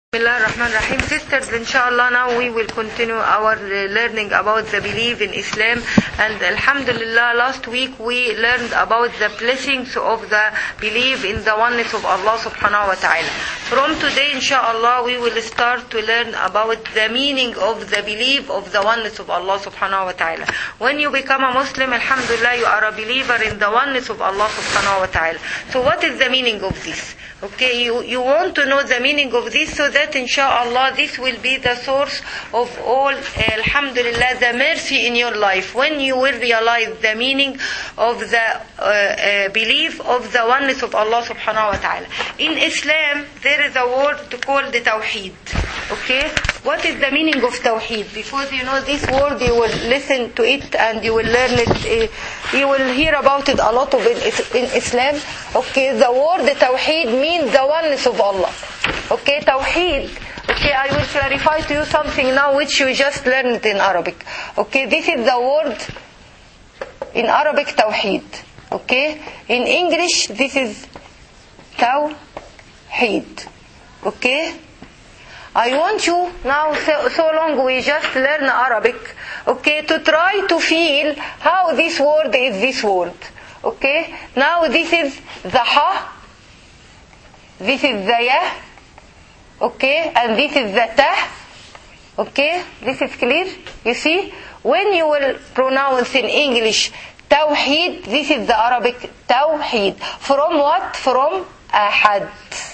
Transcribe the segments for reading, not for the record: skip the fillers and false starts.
Bismillah ar-Rahman ar-Rahim. Sisters, inshallah, now we will continue our learning about the belief in Islam. And alhamdulillah, last week we learned about the blessings of the belief in the oneness of Allah subhanahu wa ta'ala. From today, inshallah, we will start to learn about the meaning of the belief of the oneness of Allah subhanahu wa ta'ala. When you become a Muslim, alhamdulillah, you are a believer in the oneness of Allah subhanahu wa ta'ala. So what is the meaning of this? Okay, you want to know the meaning of this so that inshallah this will be the source of all, alhamdulillah, the mercy in your life. When you will realize the meaning of the belief of the oneness of Allah subhanahu wa ta'ala. In Islam, there is a word called Tawheed. Okay, what is the meaning of Tawheed? Because you know this word, you will listen to it and you will learn it. You will hear about it a lot in Islam. Okay, the word Tawheed means the oneness of Allah. Okay, Tawheed. Okay, I will clarify to you something now which you just learned in Arabic. Okay, this is the word in Arabic, Tawheed. Okay, in English this is Tawheed. Okay, I want you now, so long we just learn Arabic, okay, to try to feel how this word is this word. Okay, now this is the ha, this is the ya, okay, and this is the ta. Okay, this is clear? You see, when you will pronounce in English Tawheed, this is the Arabic Tawheed. From what? From Ahad.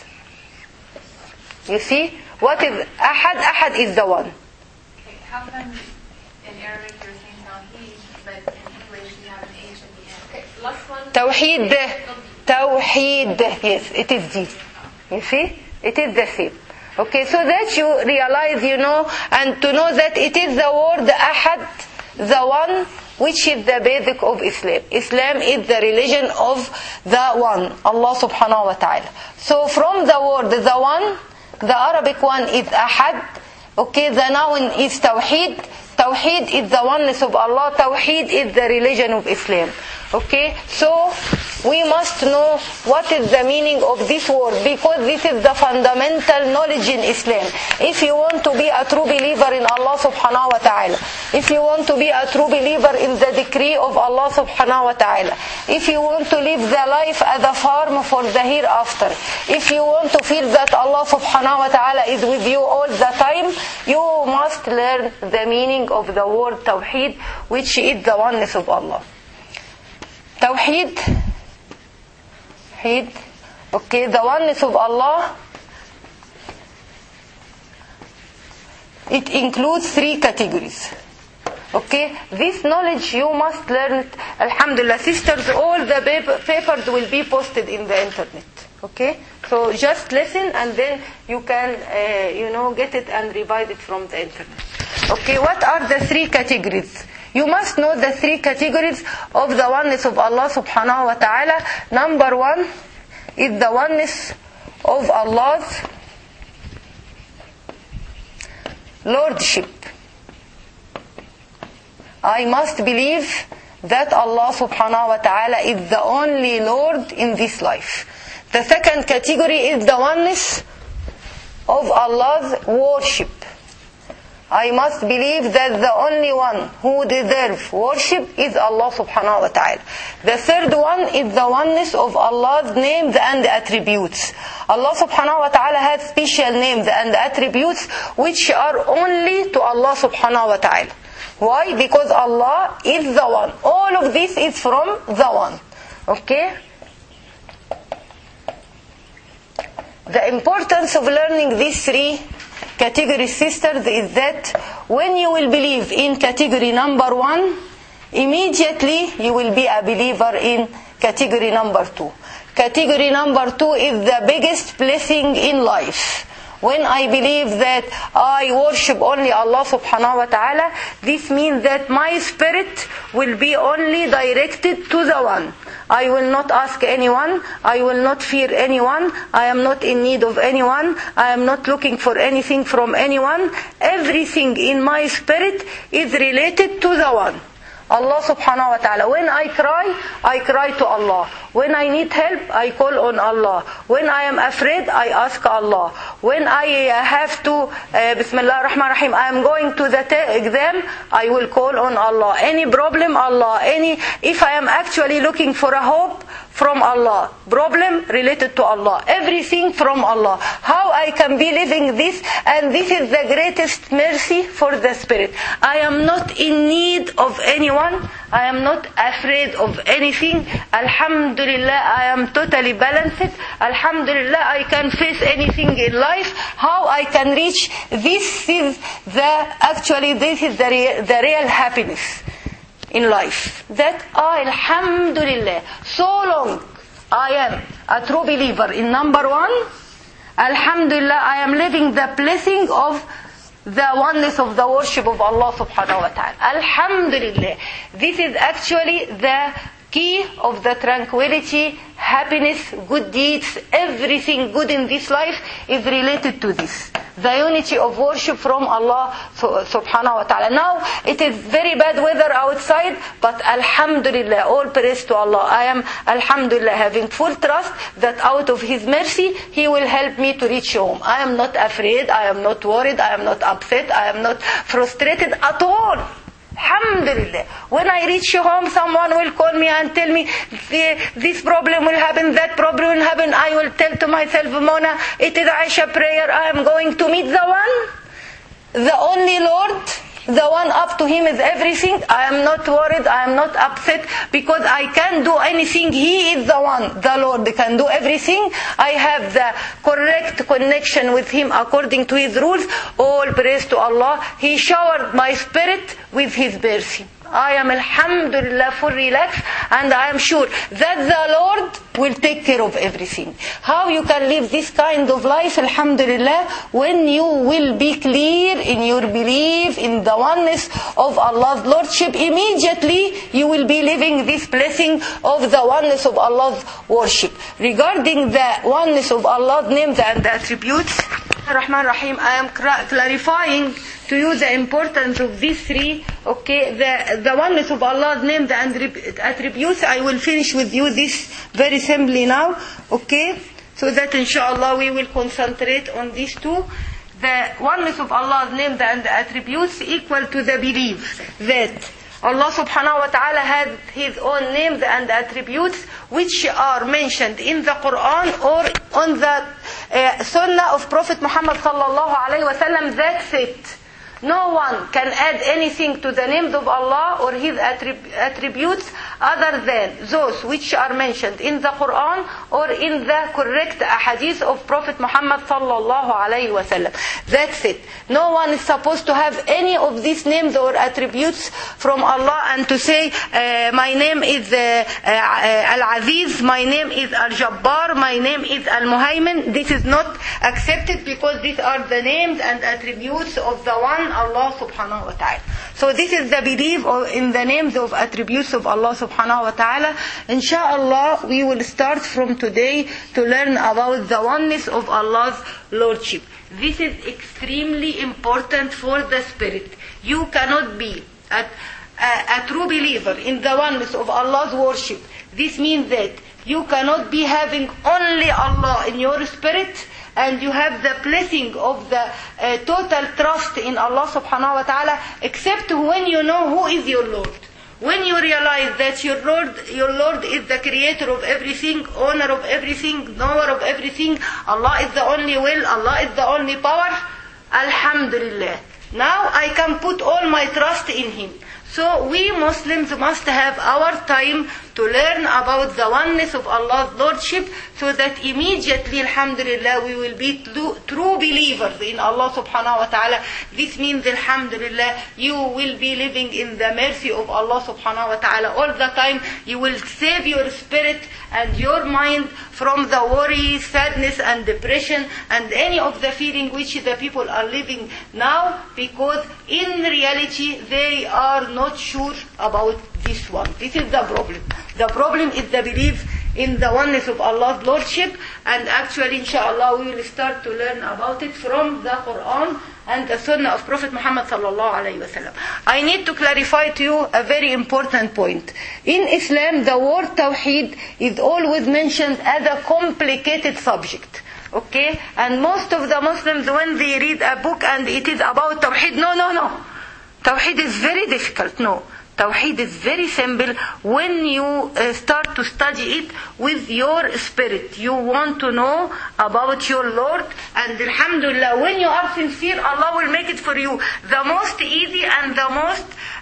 You see? What is Ahad? Ahad is the one. How come in Arabic you're saying Tawheed, but in English you have an H at the end? Okay, last one. Tawheed. Tawheed. Yes, it is this. You see? It is the same. Okay, so that you realize, you know, and to know that it is the word Ahad, the one which is the basic of Islam. Islam is the religion of the one, Allah subhanahu wa ta'ala. So from the word the one, the Arabic one is Ahad. Okay, the noun is Tawheed. Tawheed is the oneness of Allah. Tawheed is the religion of Islam. Okay, so we must know what is the meaning of this word, because this is the fundamental knowledge in Islam. If you want to be a true believer in Allah subhanahu wa ta'ala, if you want to be a true believer in the decree of Allah subhanahu wa ta'ala, if you want to live the life as a farm for the hereafter, if you want to feel that Allah subhanahu wa ta'ala is with you all the time, you must learn the meaning of the word Tawheed, which is the oneness of Allah. Tawheed, okay, the oneness of Allah, it includes 3 categories. Okay, this knowledge you must learn it. Alhamdulillah, sisters, all the papers will be posted in the internet. Okay, so just listen and then you can, get it and revise it from the internet. Okay, what are the 3 categories? You must know the 3 categories of the oneness of Allah subhanahu wa ta'ala. Number 1 is the oneness of Allah's lordship. I must believe that Allah subhanahu wa ta'ala is the only Lord in this life. The second category is the oneness of Allah's worship. I must believe that the only one who deserves worship is Allah subhanahu wa ta'ala. The third one is the oneness of Allah's names and attributes. Allah subhanahu wa ta'ala has special names and attributes which are only to Allah subhanahu wa ta'ala. Why? Because Allah is the one. All of this is from the one. Okay? The importance of learning these 3 category, sisters, is that when you will believe in category number 1, immediately you will be a believer in category number 2. Category number 2 is the biggest blessing in life. When I believe that I worship only Allah subhanahu wa ta'ala, this means that my spirit will be only directed to the one. I will not ask anyone, I will not fear anyone, I am not in need of anyone, I am not looking for anything from anyone. Everything in my spirit is related to the one. Allah subhanahu wa ta'ala. When I cry to Allah. When I need help, I call on Allah. When I am afraid, I ask Allah. When I have to, Bismillah ar-Rahman ar-Rahim, I am going to the exam, I will call on Allah. Any problem, Allah. If I am actually looking for a hope, from Allah. Problem related to Allah. Everything from Allah. How I can be living this, and this is the greatest mercy for the spirit. I am not in need of anyone. I am not afraid of anything. Alhamdulillah, I am totally balanced. Alhamdulillah, I can face anything in life. How I can reach this is the real happiness in life. That Alhamdulillah, so long I am a true believer in number one. Alhamdulillah, I am living the blessing of the oneness of the worship of Allah subhanahu wa ta'ala. Alhamdulillah. This is actually the key of the tranquility, happiness, good deeds, everything good in this life is related to this. The unity of worship from Allah subhanahu wa ta'ala. Now, it is very bad weather outside, but alhamdulillah, all praise to Allah. I am, alhamdulillah, having full trust that out of His mercy, He will help me to reach home. I am not afraid, I am not worried, I am not upset, I am not frustrated at all. Alhamdulillah. When I reach home, someone will call me and tell me, this problem will happen, that problem will happen. I will tell to myself, Mona, it is Aisha prayer. I am going to meet the one, the only Lord, the one up to Him is everything. I am not worried, I am not upset because I can do anything. He is the one, the Lord can do everything. I have the correct connection with Him according to His rules. All praise to Allah. He showered my spirit with His mercy. I am alhamdulillah full relaxed, and I am sure that the Lord will take care of everything. How you can live this kind of life, alhamdulillah, when you will be clear in your belief in the oneness of Allah's Lordship, immediately you will be living this blessing of the oneness of Allah's worship. Regarding the oneness of Allah's names and attributes, Rahman Rahim, I am clarifying to you the importance of these three. Okay, the oneness of Allah's names and attributes. I will finish with you this very simply now. Okay, so that inshallah we will concentrate on these two. The oneness of Allah's names and attributes equal to the belief that Allah subhanahu wa ta'ala had His own names and attributes which are mentioned in the Quran or on the Sunnah of Prophet Muhammad sallallahu alayhi wa sallam. That's it. No one can add anything to the names of Allah or His attributes other than those which are mentioned in the Quran or in the correct ahadith of Prophet Muhammad sallallahu alayhi wa sallam. That's it. No one is supposed to have any of these names or attributes from Allah and to say, my name is Al-Aziz, my name is Al-Jabbar, my name is Al-Muhaymin. This is not accepted because these are the names and attributes of the one Allah subhanahu wa ta'ala. So this is the belief in the names of attributes of Allah subhanahu wa ta'ala. Inshallah, we will start from today to learn about the oneness of Allah's Lordship. This is extremely important for the spirit. You cannot be a true believer in the oneness of Allah's worship. This means that you cannot be having only Allah in your spirit, and you have the blessing of the total trust in Allah subhanahu wa ta'ala, except when you know who is your Lord. When you realize that your Lord is the creator of everything, owner of everything, knower of everything, Allah is the only will, Allah is the only power, alhamdulillah. Now I can put all my trust in Him. So we Muslims must have our time to learn about the oneness of Allah's Lordship, so that immediately, alhamdulillah, we will be true believers in Allah subhanahu wa ta'ala. This means, alhamdulillah, you will be living in the mercy of Allah subhanahu wa ta'ala all the time. You will save your spirit and your mind from the worry, sadness and depression and any of the feeling which the people are living now, because in reality they are not sure about this one. This is the problem. The problem is the belief in the oneness of Allah's Lordship, and actually inshallah we will start to learn about it from the Quran and the sunnah of Prophet Muhammad sallallahu alayhi wa sallam. I need to clarify to you a very important point. In Islam, the word Tawheed is always mentioned as a complicated subject. Okay? And most of the Muslims, when they read a book and it is about Tawheed, no. Tawheed is very difficult. No. Tawheed is very simple when you start to study it with your spirit. You want to know about your Lord, and alhamdulillah, when you are sincere, Allah will make it for you the most easy and the most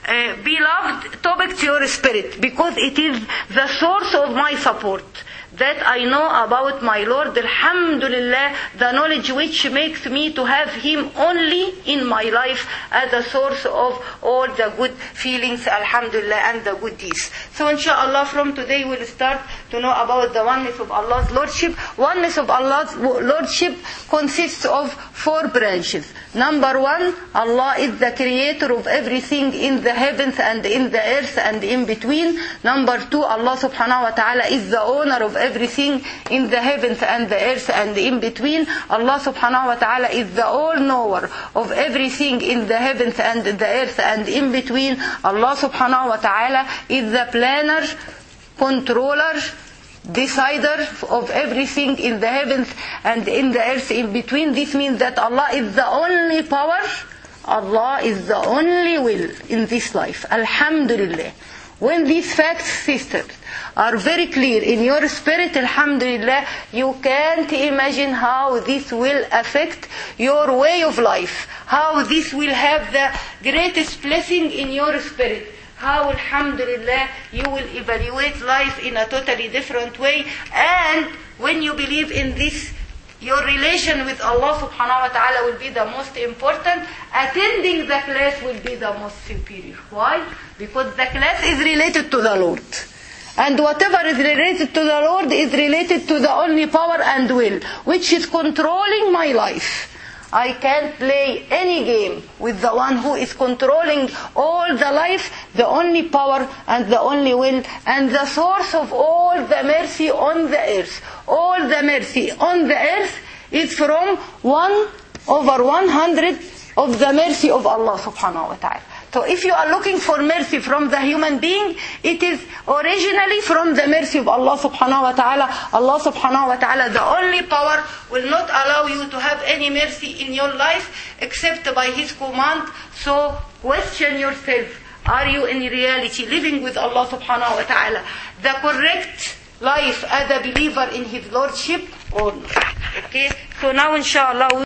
beloved topic to your spirit, because it is the source of my support. That I know about my Lord, alhamdulillah, the knowledge which makes me to have Him only in my life as a source of all the good feelings, alhamdulillah, and the good deeds. So inshallah, from today we'll start to know about the oneness of Allah's Lordship. Oneness of Allah's Lordship consists of 4 branches. Number 1, Allah is the creator of everything in the heavens and in the earth and in between. Number 2, Allah subhanahu wa ta'ala is the owner of everything in the heavens and the earth and in between. Allah subhanahu wa ta'ala is the all-knower of everything in the heavens and the earth and in between. Allah subhanahu wa ta'ala is the planner, controller, decider of everything in the heavens and in the earth in between. This means that Allah is the only power, Allah is the only will in this life. Alhamdulillah. When these facts, sisters, are very clear in your spirit, alhamdulillah, you can't imagine how this will affect your way of life, how this will have the greatest blessing in your spirit, how alhamdulillah you will evaluate life in a totally different way. And when you believe in this, your relation with Allah subhanahu wa ta'ala will be the most important. Attending the class will be the most superior. Why? Because the class is related to the Lord. And whatever is related to the Lord is related to the only power and will, which is controlling my life. I can't play any game with the one who is controlling all the life, the only power and the only will, and the source of all the mercy on the earth. All the mercy on the earth is from 1/100 of the mercy of Allah subhanahu wa ta'ala. So if you are looking for mercy from the human being, it is originally from the mercy of Allah subhanahu wa ta'ala. Allah subhanahu wa ta'ala, the only power, will not allow you to have any mercy in your life except by His command. So question yourself, are you in reality living with Allah subhanahu wa ta'ala the correct life as a believer in His Lordship or not? Okay, so now inshallah